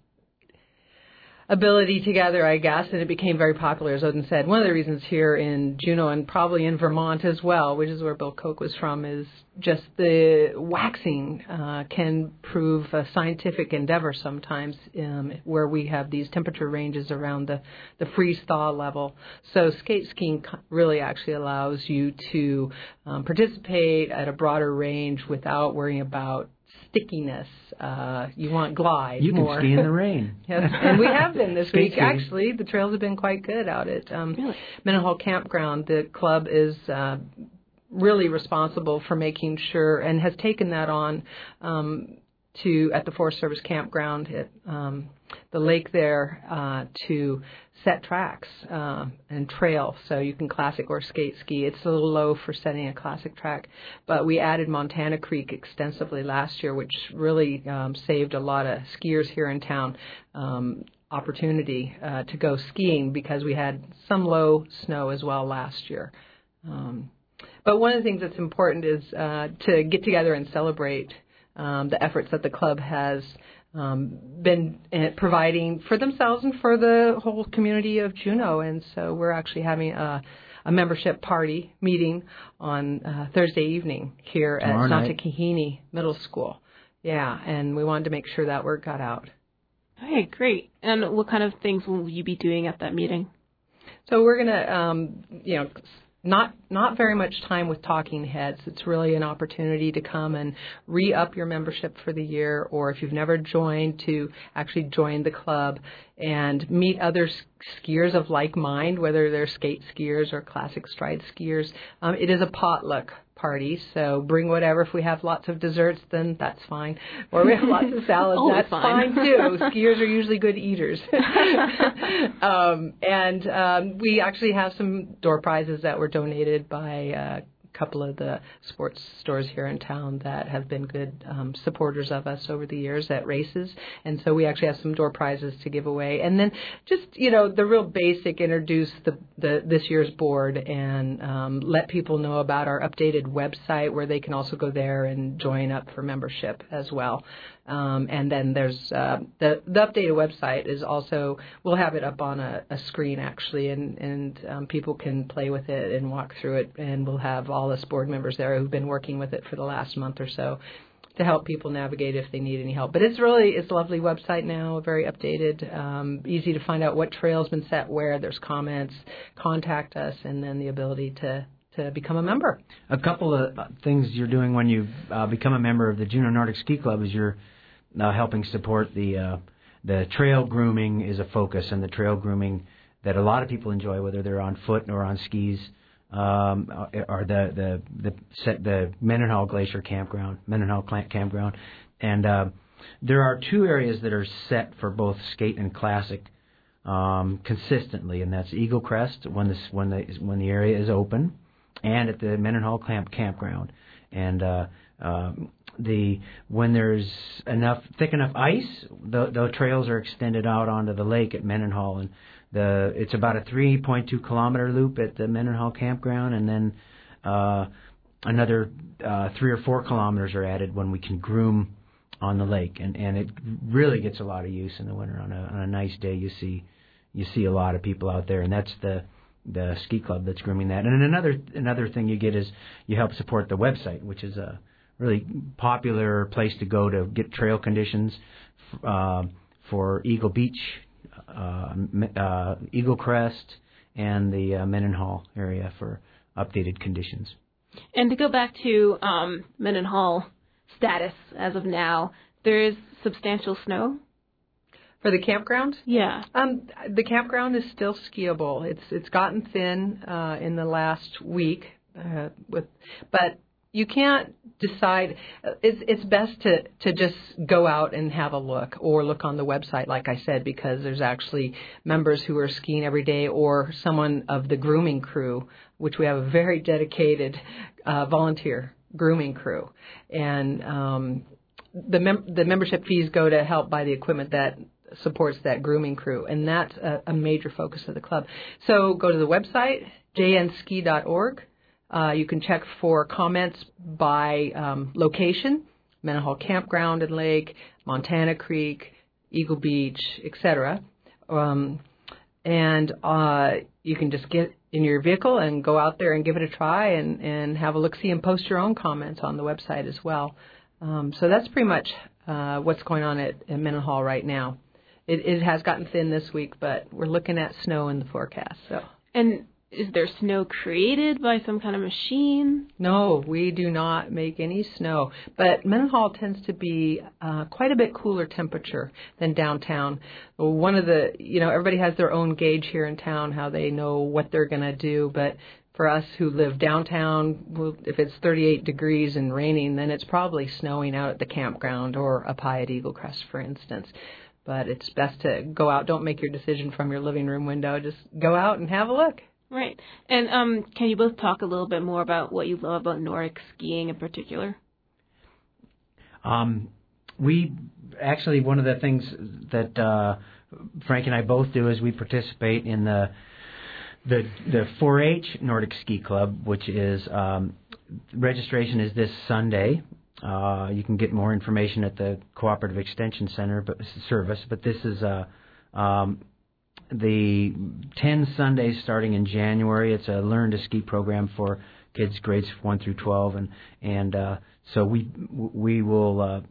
ability together, I guess, and it became very popular, as Odin said. One of the reasons here in Juneau and probably in Vermont as well, which is where Bill Koch was from, is just the waxing can prove a scientific endeavor sometimes, where we have these temperature ranges around the freeze-thaw level. So skate skiing really actually allows you to participate at a broader range without worrying about stickiness. You want glide
you
more.
You can ski in the rain.
Yes, and we have been this week.
Skiing.
Actually, the trails have been quite good out at
Really?
Mendenhall Campground. The club is really responsible for making sure and has taken that on at the Forest Service campground at the lake there to set tracks and trail, so you can classic or skate ski. It's a little low for setting a classic track, but we added Montana Creek extensively last year, which really saved a lot of skiers here in town opportunity to go skiing because we had some low snow as well last year. But one of the things that's important is to get together and celebrate the efforts that the club has been providing for themselves and for the whole community of Juneau. And so we're actually having a membership party meeting on Thursday evening here at Santa Kahini Middle School. Yeah, and we wanted to make sure that word got out.
Okay, great. And what kind of things will you be doing at that meeting?
So we're going to, not very much time with talking heads. It's really an opportunity to come and re-up your membership for the year, or if you've never joined, to actually join the club and meet other skiers of like mind, whether they're skate skiers or classic stride skiers. It is a potluck party, so bring whatever. If we have lots of desserts, then that's fine. Or we have lots of salads, that's fine too. Skiers are usually good eaters. And we actually have some door prizes that were donated by a couple of the sports stores here in town that have been good supporters of us over the years at races. And so we actually have some door prizes to give away. And then just, the real basic, introduce this year's board and let people know about our updated website, where they can also go there and join up for membership as well. And then there's the updated website is also, we'll have it up on a screen actually, and people can play with it and walk through it, and we'll have all us board members there who've been working with it for the last month or so to help people navigate if they need any help. But it's a lovely website now, very updated, easy to find out what trail's been set where, there's comments, contact us, and then the ability to become a member.
A couple of things you're doing when you become a member of the Juneau Nordic Ski Club is you're helping support the trail grooming is a focus, and the trail grooming that a lot of people enjoy, whether they're on foot or on skis, are the Mendenhall Glacier Campground, Mendenhall Campground, and there are two areas that are set for both skate and classic consistently, and that's Eagle Crest when the area is open, and at the Mendenhall Campground. And when there's thick enough ice, the trails are extended out onto the lake at Mendenhall, and it's about a 3.2 kilometer loop at the Mendenhall campground, and then another 3 or 4 kilometers are added when we can groom on the lake, and it really gets a lot of use in the winter. On a nice day, you see a lot of people out there, and that's the ski club that's grooming that. And another thing you get is you help support the website, which is a really popular place to go to get trail conditions for Eagle Beach, Eagle Crest, and the Mendenhall area for updated conditions.
And to go back to Mendenhall status as of now, there is substantial snow.
For the campground?
Yeah.
The campground is still skiable. It's gotten thin in the last week, but you can't decide. It's best to just go out and have a look, or look on the website, like I said, because there's actually members who are skiing every day, or someone of the grooming crew, which we have a very dedicated volunteer grooming crew, and the membership fees go to help buy the equipment that supports that grooming crew, and that's a major focus of the club. So go to the website, jnski.org. You can check for comments by location, Mendenhall Campground and Lake, Montana Creek, Eagle Beach, etc. And you can just get in your vehicle and go out there and give it a try and have a look-see and post your own comments on the website as well. So that's pretty much what's going on at Mendenhall right now. It has gotten thin this week, but we're looking at snow in the forecast. So.
And is there snow created by some kind of machine?
No, we do not make any snow. But Mendenhall tends to be quite a bit cooler temperature than downtown. One of the, everybody has their own gauge here in town, how they know what they're going to do. But for us who live downtown, if it's 38 degrees and raining, then it's probably snowing out at the campground or up high at Eagle Crest, for instance. But it's best to go out. Don't make your decision from your living room window. Just go out and have a look.
Right. And can you both talk a little bit more about what you love about Nordic skiing in particular?
We actually, one of the things that Frank and I both do is we participate in the 4-H Nordic Ski Club, which is registration is this Sunday. You can get more information at the Cooperative Extension Center service, but this is the 10 Sundays starting in January. It's a Learn to Ski program for kids grades 1 through 12, and so we will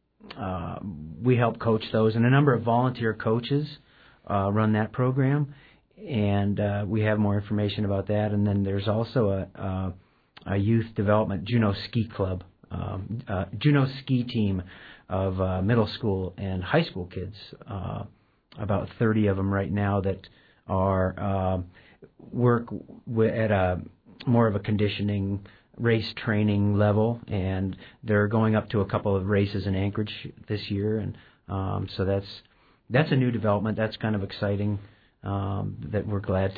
we help coach those, and a number of volunteer coaches run that program, and we have more information about that. And then there's also a youth development Juneau Ski Club, Juneau Ski Team of middle school and high school kids. About 30 of them right now that are work at a more of a conditioning race training level, and they're going up to a couple of races in Anchorage this year, and so that's a new development. That's kind of exciting. That we're glad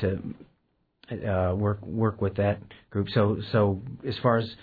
to work with that group. So as far as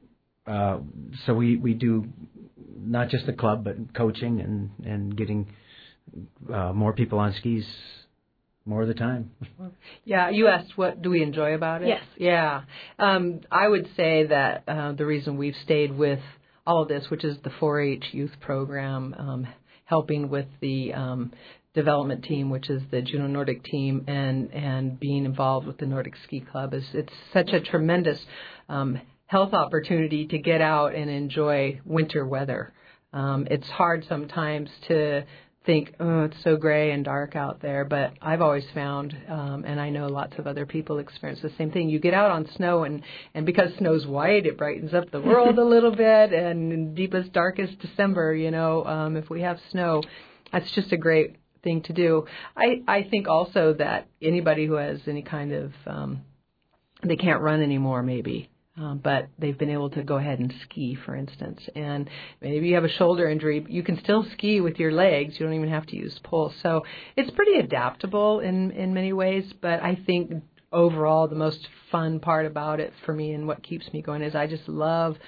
so we do not just the club, but coaching and getting more people on skis more of the time.
Yeah, you asked what do we enjoy about it?
Yes.
Yeah. I would say that the reason we've stayed with all of this, which is the 4-H youth program, helping with the development team, which is the Juneau Nordic team, and being involved with the Nordic Ski Club, it's such a tremendous health opportunity to get out and enjoy winter weather. It's hard sometimes to think, oh, it's so gray and dark out there, but I've always found, and I know lots of other people experience the same thing. You get out on snow, and because snow's white, it brightens up the world a little bit, and in deepest, darkest December, if we have snow, that's just a great thing to do. I think also that anybody who has any kind of, they can't run anymore maybe, but they've been able to go ahead and ski, for instance. And maybe you have a shoulder injury, you can still ski with your legs. You don't even have to use poles. So it's pretty adaptable in many ways, but I think overall the most fun part about it for me and what keeps me going is I just love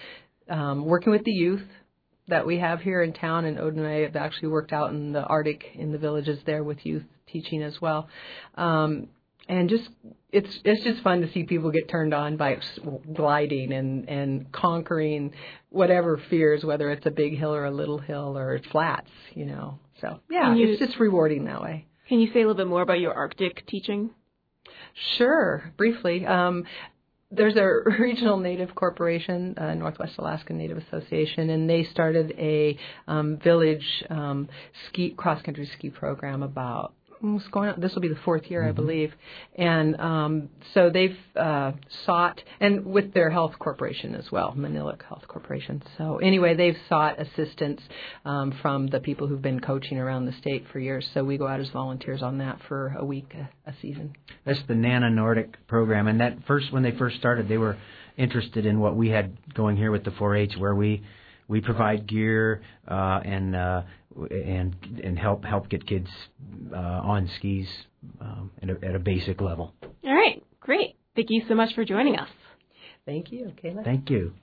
working with the youth that we have here in town, and Odin and I have actually worked out in the Arctic, in the villages there with youth teaching as well. And just it's just fun to see people get turned on by gliding and conquering whatever fears, whether it's a big hill or a little hill or flats, So, yeah, it's just rewarding that way.
Can you say a little bit more about your Arctic teaching?
Sure, briefly. There's a regional Native corporation, Northwest Alaska Native Association, and they started a village cross-country ski program about this will be the fourth year, I believe. And so they've sought, and with their health corporation as well, Manilik Health Corporation. So anyway, they've sought assistance from the people who've been coaching around the state for years. So we go out as volunteers on that for a week, a season.
That's the NANA Nordic program. And when they first started, they were interested in what we had going here with the 4-H, where we provide gear and help get kids on skis at a basic level.
All right, great. Thank you so much for joining us.
Thank you, Kayla.
Thank you.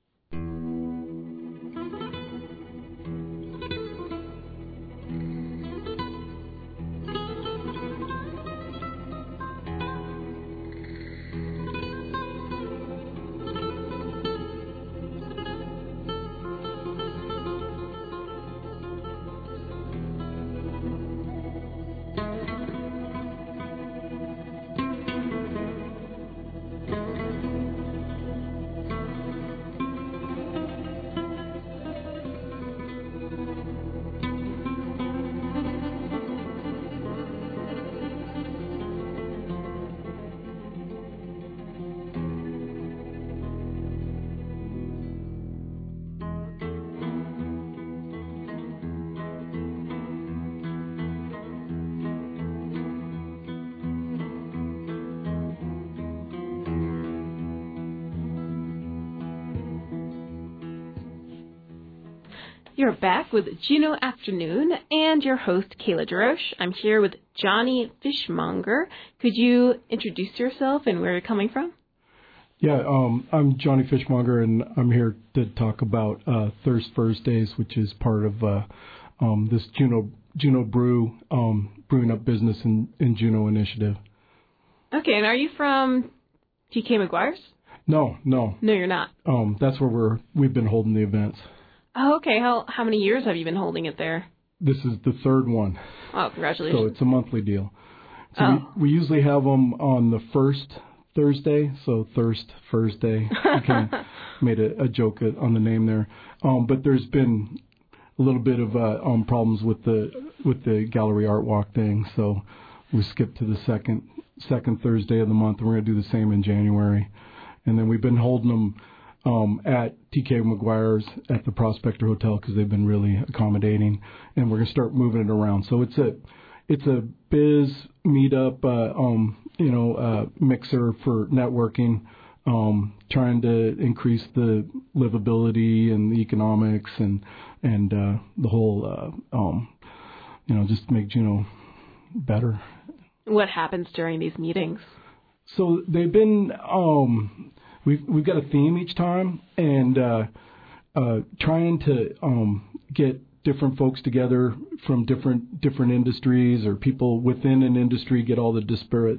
You're back with Juneau Afternoon and your host, Kayla DeRoche. I'm here with Johnny Fishmonger. Could you introduce yourself and where you're coming from?
Yeah, I'm Johnny Fishmonger, and I'm here to talk about Thirst Thursdays, which is part of this Juneau Brew Brewing Up Business in Juneau initiative.
Okay, and are you from TK McGuire's?
No.
No, you're not.
That's where we've been holding the events.
Oh, okay. How many years have you been holding it there?
This is the third one.
Oh, congratulations.
So it's a monthly deal. So we usually have them on the first Thursday, so Thirst Thursday. I made a joke on the name there. But there's been a little bit of problems with the Gallery Art Walk thing, so we skipped to the second Thursday of the month, and we're going to do the same in January. And then we've been holding them at TK McGuire's at the Prospector Hotel because they've been really accommodating, and we're going to start moving it around. So it's a biz meetup, mixer for networking, trying to increase the livability and the economics and the whole, just make Juneau better.
What happens during these meetings?
So they've been. We've got a theme each time, and trying to get different folks together from different industries, or people within an industry, get all the disparate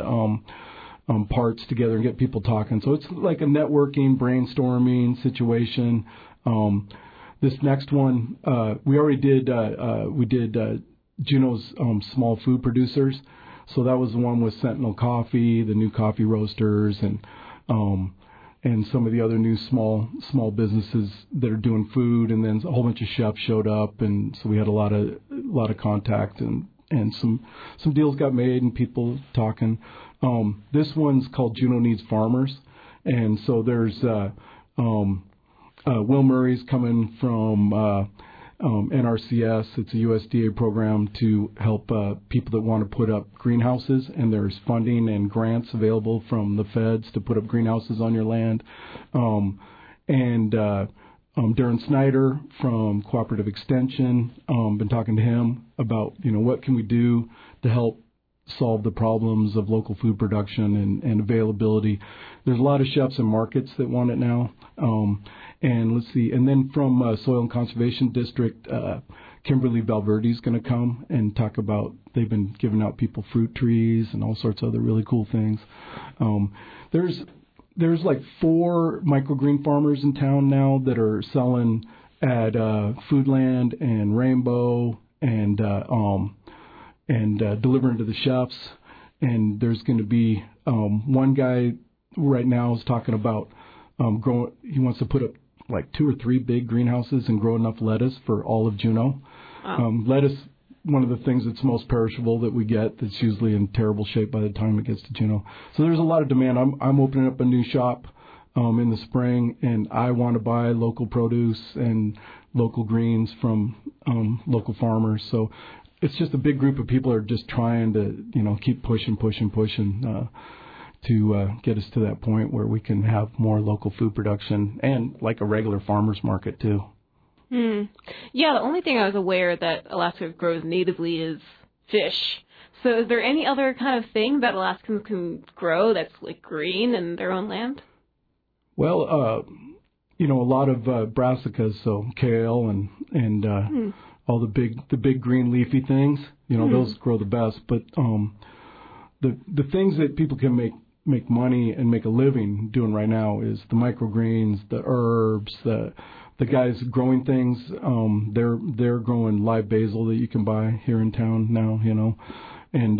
parts together and get people talking. So it's like a networking, brainstorming situation. This next one, we already did. We did Juneau's small food producers. So that was the one with Sentinel Coffee, the new coffee roasters, and some of the other new small businesses that are doing food, and then a whole bunch of chefs showed up, and so we had a lot of contact, and some deals got made and people talking. This one's called Juneau Needs Farmers, and so there's Will Murray's coming from NRCS. It's a USDA program to help people that want to put up greenhouses, and there's funding and grants available from the feds to put up greenhouses on your land. And Darren Snyder from Cooperative Extension, been talking to him about what can we do to help solve the problems of local food production and availability. There's a lot of chefs and markets that want it now. And let's see. And then from Soil and Conservation District, Kimberly Valverde is going to come and talk about, they've been giving out people fruit trees and all sorts of other really cool things. There's like 4 microgreen farmers in town now that are selling at Foodland and Rainbow and delivering to the chefs. And there's going to be one guy right now is talking about growing. He wants to put up like 2 or 3 big greenhouses and grow enough lettuce for all of Juneau. Lettuce, one of the things that's most perishable that we get, that's usually in terrible shape by the time it gets to Juneau. So there's a lot of demand. I'm opening up a new shop in the spring, and I want to buy local produce and local greens from local farmers. So it's just a big group of people are just trying to, keep pushing to get us to that point where we can have more local food production and like a regular farmer's market too.
Yeah, the only thing I was aware that Alaska grows natively is fish. So is there any other kind of thing that Alaskans can grow that's like green in their own land?
Well, a lot of brassicas, so kale and all the big green leafy things, those grow the best. But the things that people can make money and make a living doing right now is the microgreens, the herbs, the guys growing things. They're growing live basil that you can buy here in town now, and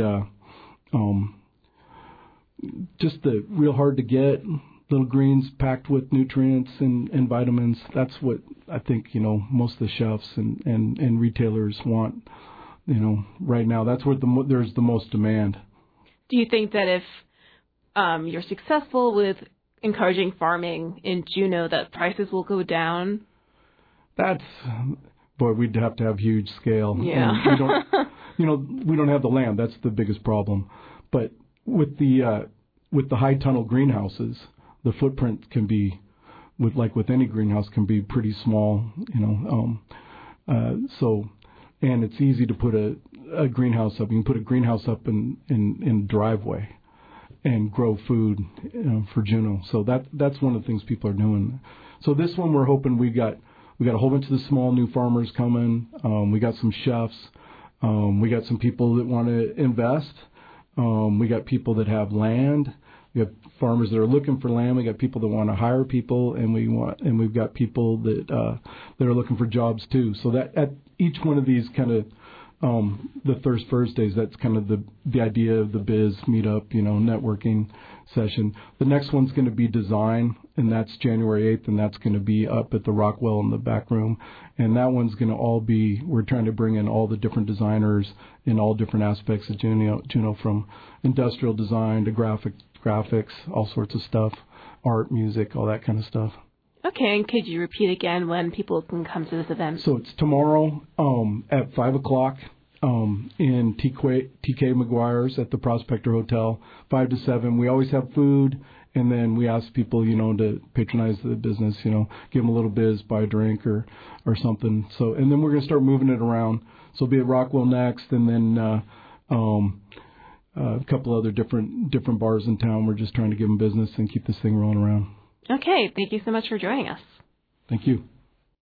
just the real hard to get little greens packed with nutrients and vitamins. That's what I think, most of the chefs and retailers want, right now. That's where there's the most demand.
Do you think that if you're successful with encouraging farming in Juneau, that prices will go down?
We'd have to have huge scale.
Yeah.
And we don't have the land. That's the biggest problem. But with the high tunnel greenhouses, the footprint can be, with any greenhouse, can be pretty small. And it's easy to put a greenhouse up. You can put a greenhouse up in a driveway and grow food for Juneau. So that's one of the things people are doing. So this one, we're hoping we got a whole bunch of the small new farmers coming. We got some chefs. We got some people that want to invest. We got people that have land. We have farmers that are looking for land. We got people that want to hire people, and we've got people that are looking for jobs too. So that at each one of these kind of the Thirst Thursdays, that's kind of the idea of the biz meetup, networking session. The next one's going to be design, and that's January 8th, and that's going to be up at the Rockwell in the back room. And that one's going to we're trying to bring in all the different designers in all different aspects of Juneau, from industrial design to graphics, all sorts of stuff, art, music, all that kind of stuff.
Okay, and could you repeat again when people can come to this event?
So it's tomorrow at 5 o'clock in TK McGuire's at the Prospector Hotel, 5 to 7. We always have food, and then we ask people, to patronize the business, give them a little biz, buy a drink or something. So, and then we're going to start moving it around. So we'll be at Rockwell next, and then a couple other different bars in town. We're just trying to give them business and keep this thing rolling around.
Okay, thank you so much for joining us.
Thank you.